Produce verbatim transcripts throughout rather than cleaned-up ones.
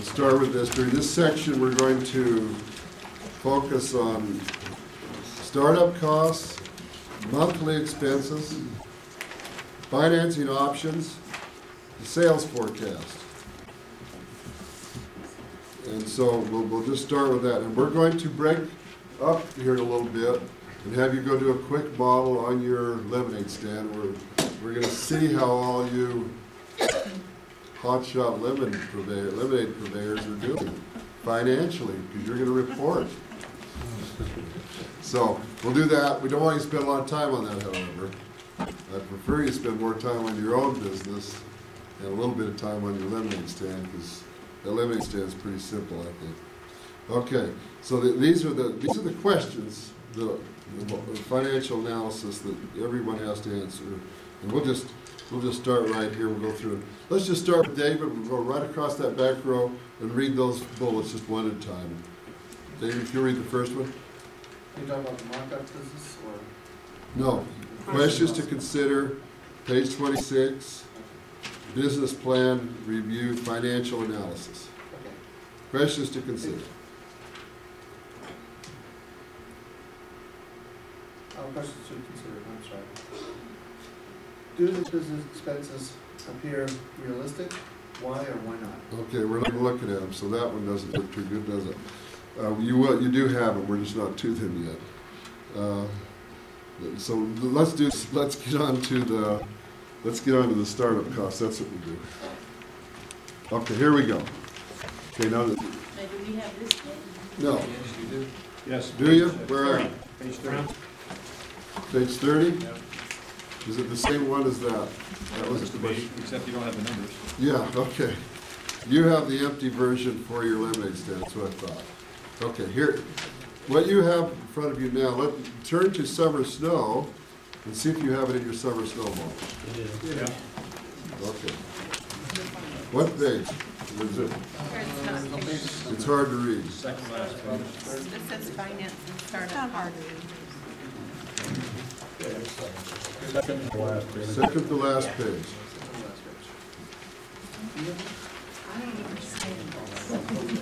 start with this. During this section, we're going to focus on startup costs, monthly expenses, financing options, the sales forecast. And so we'll, we'll just start with that. And we're going to break up here in a little bit and have you go do a quick model on your lemonade stand. We're, we're going to see how all you hotshot lemon purveyor, lemonade purveyors are doing financially, because you're going to report. So we'll do that. We don't want you to spend a lot of time on that, however. I prefer you spend more time on your own business and a little bit of time on your lemonade stand, because the lemonade stand is pretty simple, I think. Okay, so the, these are the these are the questions, the, the financial analysis that everyone has to answer, and we'll just we'll just start right here. We'll go through it. Let's just start with David. We'll go right across that back row and read those bullets just one at a time. David, if you read the first one. Are you talking about the markup business or? No. Questions to consider, page twenty-six. Business plan review, financial analysis. Okay. Questions to consider. Uh, questions to consider, I'm sorry. Do the business expenses appear realistic? Why or why not? Okay, we're not looking at them, so that one doesn't look too good, does it? Uh, you will, you do have them, we're just not to them yet. Uh, so let's do, let's get on to the, let's get on to the startup costs. That's what we do. Okay, here we go. Okay, now that, Maybe we have this yet? no. Yes, you do. Yes. Do you? Where are you? Page thirty. Page thirty? Yep. Is it the same one as that? That was the Page, except you don't have the numbers. Yeah, okay. You have the empty version for your lemonade stand, that's what I thought. Okay, here, what you have in front of you now, let, turn to summer snow and see if you have it in your summer snow model. Yeah. Okay. What page? Is it? It's hard to read. Second last page. This says finance and startup. Hard to read. Second to last page. Second to last page. I don't understand.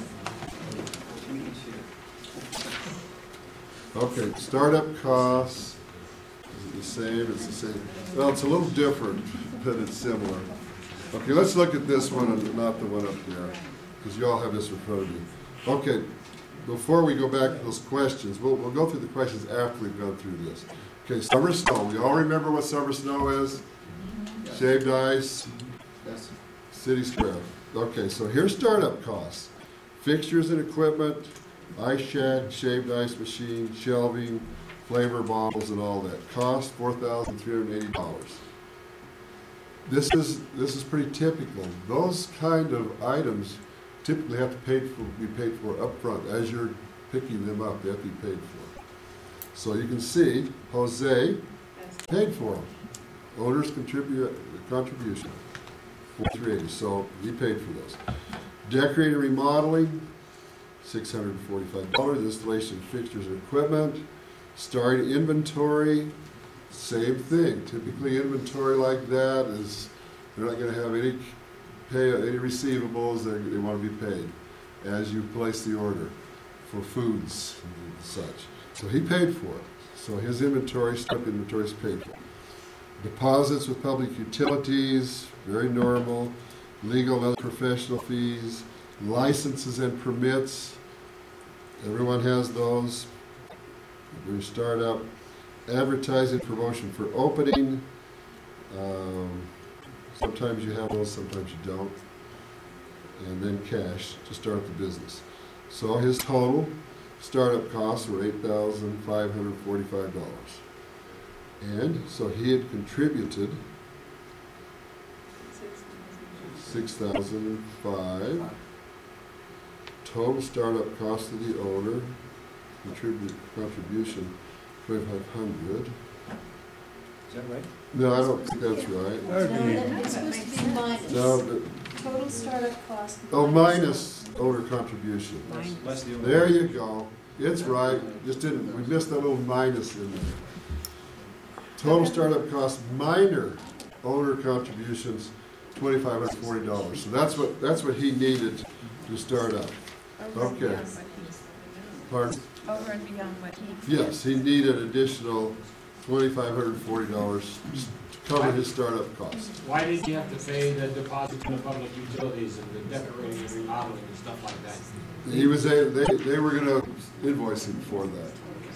Okay, startup costs, is it the same? It's the same. Well, it's a little different, but it's similar. Okay, let's look at this one and not the one up there, because you all have this in front of you. Okay, before we go back to those questions, we'll, we'll go through the questions after we've gone through this. Okay, summer snow. We all remember what summer snow is? Yes. Shaved ice, Yes. city square. Okay, so here's startup costs. Fixtures and equipment, ice shed, shaved ice machine, shelving, flavor bottles, and all that. Cost four thousand three hundred eighty dollars. This is this is pretty typical. Those kind of items typically have to pay for, be paid for up front. As you're picking them up, they have to be paid for. So you can see Jose paid for them. Owner's contribute contribution four thousand three hundred eighty dollars. So he paid for those. Decorating remodeling, six hundred forty-five dollars. Installation of fixtures and equipment. Starting inventory, same thing. Typically inventory like that is, they're not going to have any pay, any receivables. They're, they want to be paid as you place the order for foods and such. So he paid for it. So his inventory, startup inventory is paid for. Deposits with public utilities, very normal. Legal and other professional fees. Licenses and permits, everyone has those. Your startup. Advertising, promotion for opening. Um, sometimes you have those, sometimes you don't. And then cash to start the business. So his total startup costs were eight thousand five hundred forty-five dollars. And so he had contributed six thousand five. Total startup cost to the owner, contribute contribution twenty-five hundred. Is that right? No, I don't think that's right. No, that is supposed to be minus. No, the, Total startup cost. oh, minus owner contribution. Less the owner. There you go. It's right. Just didn't. We missed that little minus in there. Total startup cost minor owner contributions, twenty-five hundred forty dollars. So that's what that's what he needed to start up. Over and Okay. beyond what he's- Pardon? Over and beyond what he. Yes, he needed additional twenty-five hundred forty dollars to cover his startup costs. Why did you have to pay the deposit to the public utilities and the decorating and remodeling and stuff like that? He was, a- they, they were gonna invoice him for that.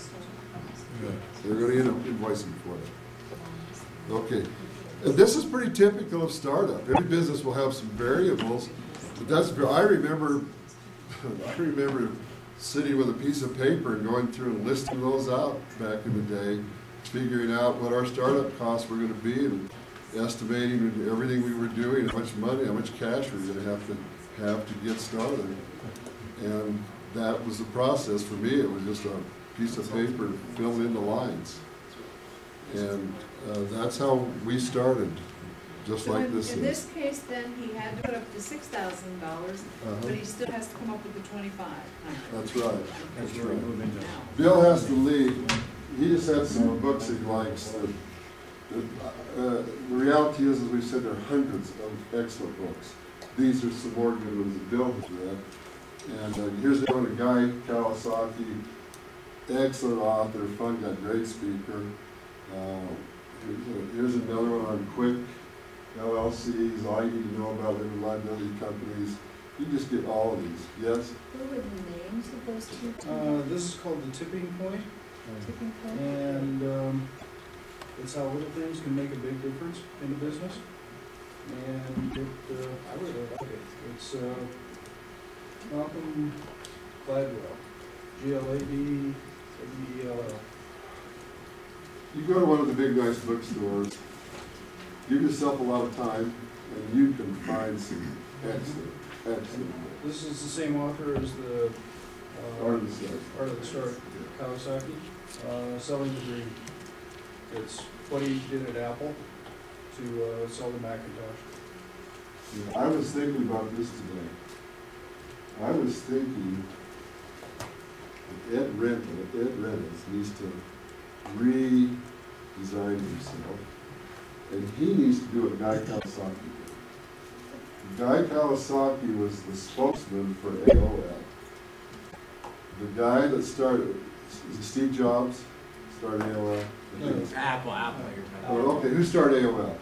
They're gonna end up invoicing for that. Okay, and this is pretty typical of startup. Every business will have some variables, but that's, I remember, I remember sitting with a piece of paper and going through and listing those out back in the day, figuring out what our startup costs were gonna be and estimating everything we were doing, how much money, how much cash we were gonna have to have to get started. And that was the process for me. It was just a piece of paper filled in the lines. And uh, that's how we started, just So like in- this In is. this case, then, he had to put up to six thousand dollars, Uh-huh. but he still has to come up with the twenty-five hundred. That's right. That's That's where we right. move into. Bill has to leave. He just had some books he likes. that- that, uh, The reality is, as we said, there are hundreds of excellent books. These are some more good ones that Bill has read. And uh, here's the one, a guy, Kawasaki, excellent author, fun guy, great speaker. Uh, here's, a, here's another one on quick L L Cs, all you need to know about limited liability companies. You just get all of these, yes? What were the names of those two? Uh, this is called the tipping point, Tipping point? and, um, it's how little things can make a big difference in a business. And it, uh, I really like it. It's, uh, Malcolm Gladwell, G L A D, A D E L L. You go to one of the big nice bookstores, give yourself a lot of time, and you can find some excellent, excellent This is the same author as the, uh, art of the start. Art of the Start, Kawasaki, uh, Selling the Dream. It's what he did at Apple to, uh, sell the Macintosh. Yeah, I was thinking about this today. I was thinking that Ed Renton, Ed Reynolds needs to redesign himself, and he needs to do what Guy Kawasaki did. Guy Kawasaki was the spokesman for A O L. The guy that started, is it Steve Jobs, started A O L? I think it's- Apple, Apple, you're Oh, okay, who started A O L?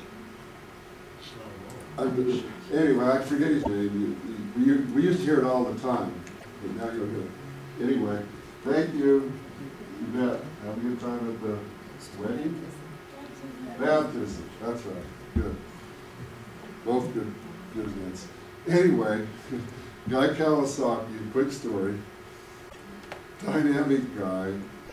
I- Anyway, I forget his name. We, we, we used to hear it all the time, but now you'll hear it. Anyway, thank you. You bet. Have a good time at the wedding? Baptism, that's right. Good. Both good, good events. Anyway, Guy Kawasaki, quick story. Dynamic guy.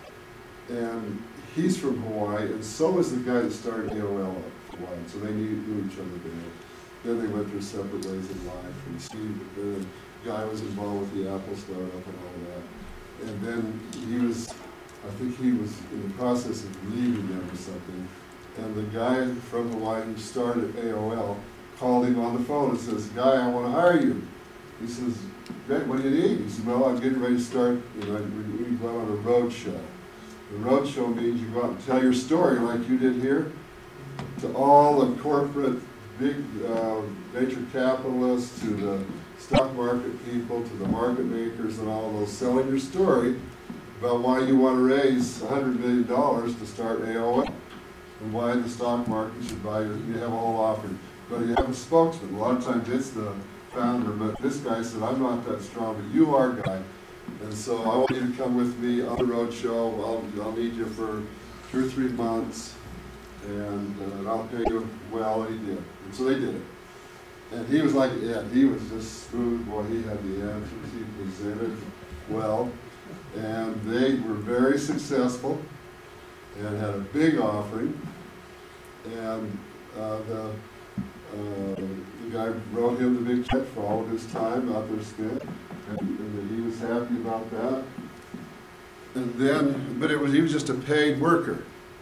And he's from Hawaii, and so is the guy that started A O L at Hawaii, so they knew, knew each other there. Then they went their separate ways in life, and Steve, the guy was involved with the Apple startup and all that. And then he was, I think he was in the process of leaving them or something, and the guy from Hawaii who started A O L called him on the phone and says, "Guy, I want to hire you." He says, "Great, what do you need?" He said, "Well, I'm getting ready to start, you know, we, we go out on a road show." The road show means you go out and tell your story like you did here to all the corporate, big uh, venture capitalists, to the stock market people, to the market makers and all those, selling your story about why you want to raise one hundred million dollars to start A O L and why the stock market should buy your, you have a whole offering. But you have a spokesman. A lot of times it's the founder, but this guy said, "I'm not that strong, but you are, Guy. And so I want you to come with me on the road show. I'll, I'll need you for two or three months, and, uh, and I'll pay you well." And he did. And so they did it. And he was like, yeah, he was just smooth. Boy, he had the answers. He presented well. And they were very successful and had a big offering. And uh, the, uh, the guy wrote him the big check for all of his time out there spent. And, and he was happy about that. And then, but it was, he was just a paid worker.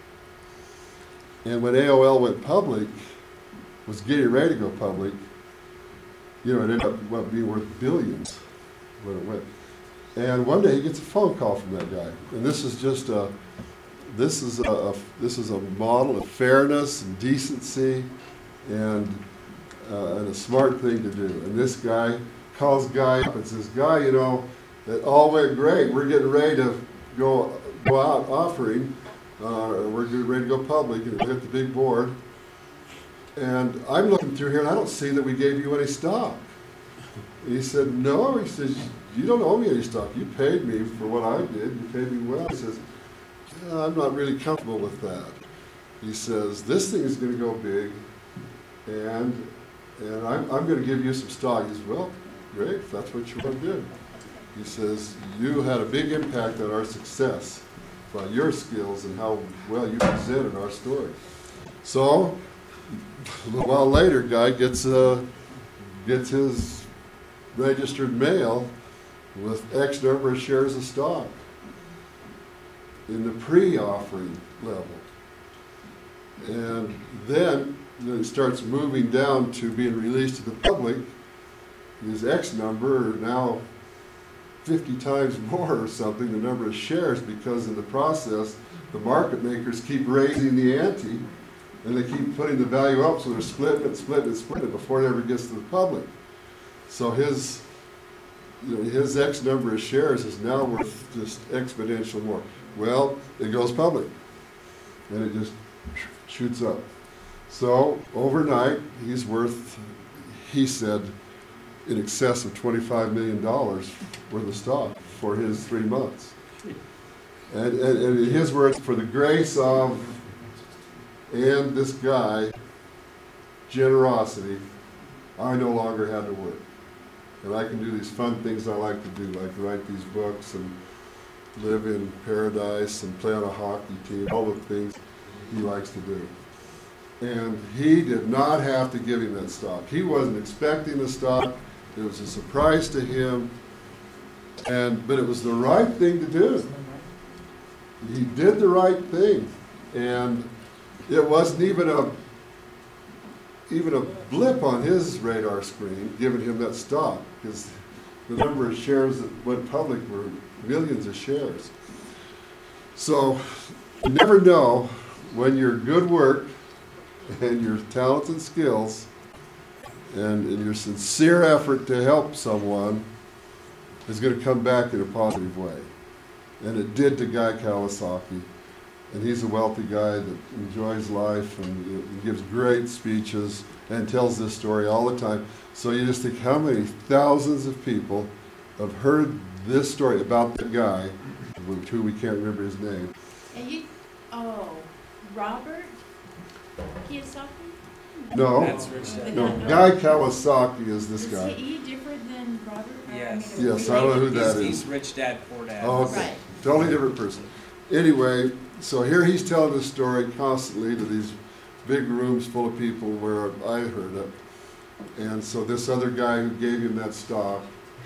And when A O L went public, was getting ready to go public, you know, it ended up what, being worth billions when it went. And one day he gets a phone call from that guy. And this is just a, this is a, a this is a model of fairness and decency and, uh, and a smart thing to do. And this guy calls Guy up and says, Guy, you know, it all went great. We're getting ready to go, go out offering. Uh, we're getting ready to go public and hit the big board. And I'm looking through here and I don't see that we gave you any stock. And he said, no. He says, you don't owe me any stock. You paid me for what I did. You paid me well. He says, yeah, I'm not really comfortable with that. He says, this thing is going to go big, and and I'm, I'm going to give you some stock. He says, well, great, if that's what you want to do. He says, you had a big impact on our success by your skills and how well you presented our story. So, a little while later, Guy gets, uh, gets his registered mail with X number of shares of stock in the pre-offering level. And then it starts moving down to being released to the public. His X number are now fifty times more or something, the number of shares, because in the process, the market makers keep raising the ante, and they keep putting the value up, so they're splitting it, splitting it, splitting it before it ever gets to the public. So his, you know, his X number of shares is now worth just exponential more. Well, it goes public, and it just shoots up. So overnight, he's worth, he said, in excess of twenty-five million dollars worth of stock for his three months. And, and, and in his words, for the grace of, and this guy, generosity, I no longer had to work. And I can do these fun things I like to do, like write these books and live in paradise and play on a hockey team, all the things he likes to do. And he did not have to give him that stock. He wasn't expecting the stock. It was a surprise to him. And but it was the right thing to do. He did the right thing. And it wasn't even a even a blip on his radar screen giving him that stock, because the number of shares that went public were millions of shares. So you never know when your good work and your talents and skills and, and your sincere effort to help someone is going to come back in a positive way. And it did to Guy Kawasaki. And he's a wealthy guy that enjoys life and you know, gives great speeches and tells this story all the time. So you just think how many thousands of people have heard this story about that guy, who we can't remember his name. And you, oh, Robert Kiyosaki? No, That's Rich Dad. no, Guy Kawasaki is this Is guy. he different than Robert? Yes. Yes, I don't know who that He's, is. he's Rich Dad, Poor Dad. Oh, okay. Right. Totally different person. Anyway, so here he's telling this story constantly to these big rooms full of people where I heard it. And so this other guy who gave him that stock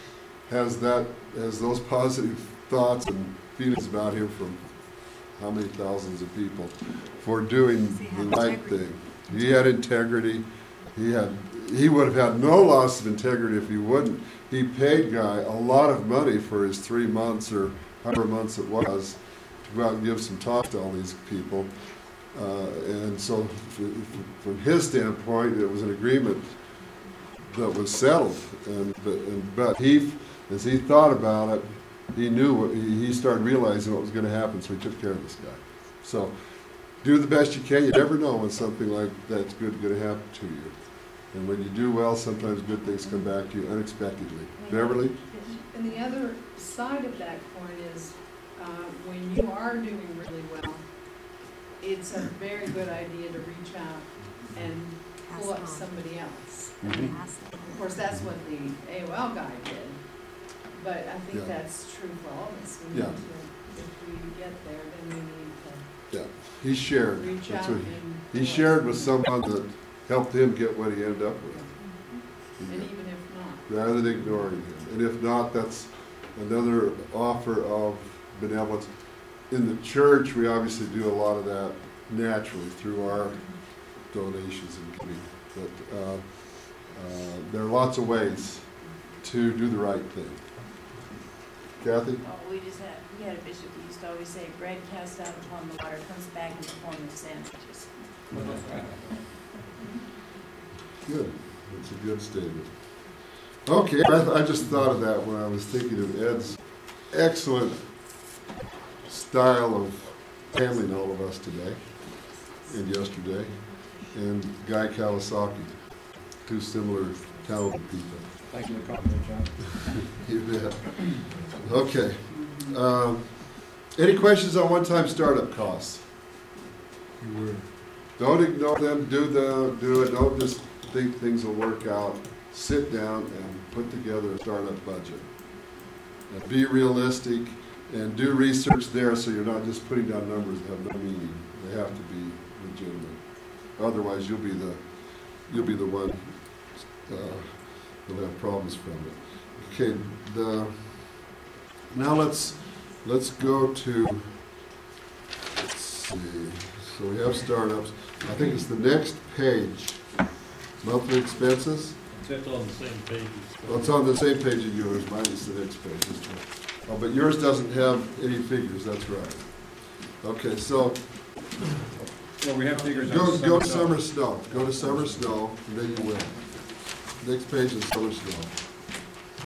has that has those positive thoughts and feelings about him from how many thousands of people for doing the right thing. He had integrity. He had he would have had no loss of integrity if he wouldn't. He paid Guy a lot of money for his three months or however months it was to go out and give some talk to all these people. Uh, and so f- f- from his standpoint, it was an agreement that was settled. And but, and, but he, as he thought about it, he knew what, he, he started realizing what was going to happen, so he took care of this guy. So do the best you can. You never know when something like that's good going to happen to you. And when you do well, sometimes good things come back to you unexpectedly. Beverly? And the other side of that coin is, uh, when you are doing really well, it's a very good idea to reach out and pull up somebody else. Mhm. Of course, that's what the A O L guy did, but I think Yeah. that's true for all of us. We Yeah. need to, if we get there, then we need Yeah. He shared. to reach That's out what and. he, he pull shared up with somebody. someone that helped him get what he ended up with. And even if not. Rather than ignoring him. And if not, that's another offer of benevolence. In the church, we obviously do a lot of that naturally through our donations and giving. But uh, uh, there are lots of ways to do the right thing. Kathy? Oh, we just had, we had a bishop who used to always say, bread cast out upon the water comes back in the form of sandwiches. Good. That's a good statement. Okay, I, th- I just thought of that when I was thinking of Ed's excellent style of handling all of us today and yesterday, and Guy Kawasaki, two similar talented people. Thank you for the compliment, John. You bet. Okay. Um, any questions on one-time startup costs? Don't ignore them. Do the do it. Don't just think things will work out. Sit down and put together a startup budget. And be realistic and do research there, so you're not just putting down numbers that have no meaning. They have to be legitimate. Otherwise, you'll be the you'll be the one uh, who'll have problems from it. Okay. The now let's let's go to. Let's see. So we have startups. I think it's the next page. Monthly expenses. It's on the same page. Well, it's on the same page as yours. Mine is the next page. This one. Oh, but yours doesn't have any figures. That's right. Okay, so Well, we have figures on. go some go stuff. summer snow. Go to summer snow, and then you win. Next page is summer snow.